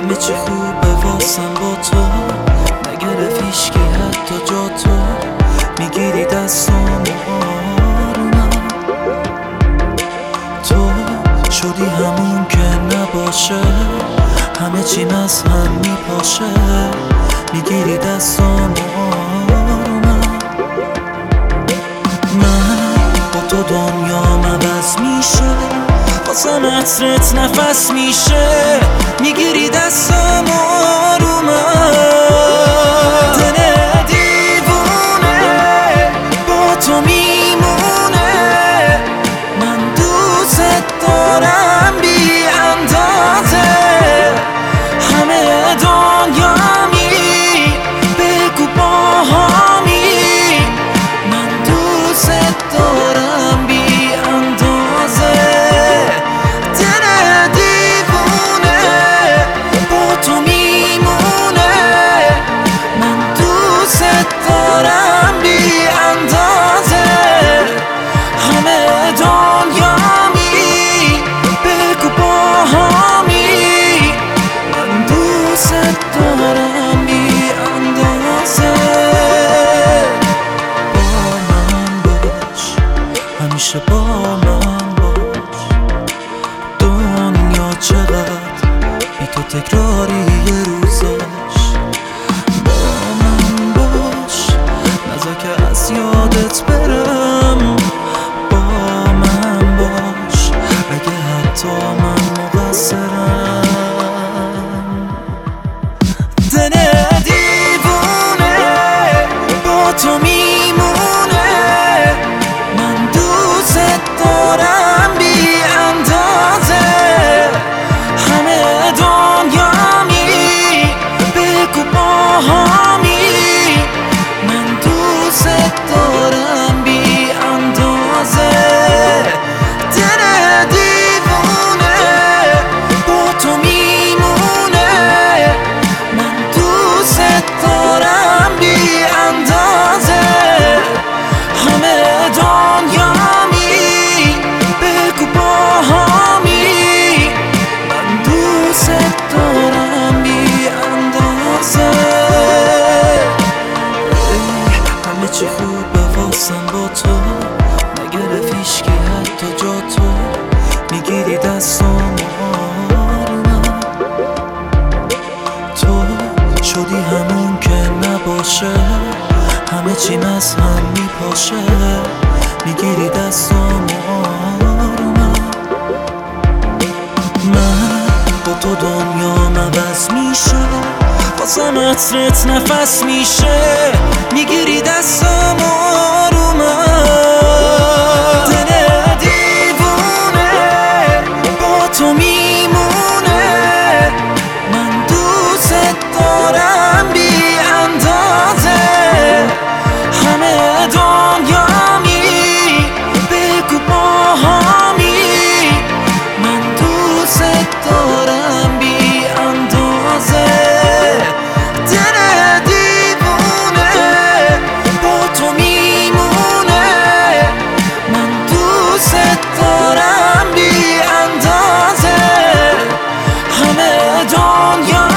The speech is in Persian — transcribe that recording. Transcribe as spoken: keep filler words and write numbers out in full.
همه چی خوبه واسم با تو، نگرفت هیچکی حتی جا تو. میگیری دستام آرومم، تو شدی همون که نباشه، همه چیم از هم میپاشه. میگیری دستام آرومم، من با تو دنیام عوض میشه، واسم عطرت نفس میشه. میگیری دستام آرومم، دل دیوونه با تو میمونه. من دوست دارم بی اندازه، همه دنیامی بگو باهامی. من دوست دارم بی اندازه، دل دیوونه با تو میمونه. من دوست دارم بی اندازه، همه دنیامی بگو باهامی. من دوست دارم بی اندازه. با من باش، همیشه با من باش. دنیا چقدر بی تو تکراری یه روزاش. با من باش، نذار که از یادت برم. با من باش، اگه حتی من مقصرم. دل دیوونه با تو میمونه. من دوست دارم بی اندازه، همه دنیامی بگو باهامی. من دوست دارم بی اندازه، دل دیوونه با تو میمونه. من دوست دارم بی اندازه، همه دنیامی بگو باهامی. من دوست دارم بی اندازه. همه چی خوبه واسم با تو، نگرفت هیچکی حتی جا تو. میگیری دستام آرومم، تو شدی همون که نباشه، همه چیم از هم میپاشه. میگیری دستام آرومم، من با تو دنیام عوض میشه، واسم عطرت نفس میشه. میگیری دستام آرومم، دل دیوونه با تو میمونه. من دوست دارم بی اندازه، همه دنیامی بگو باهامی. من دوست دارم بی اندازه، دل دیوونه با تو میمونه. من دوست دارم بی اندازه، همه دنیا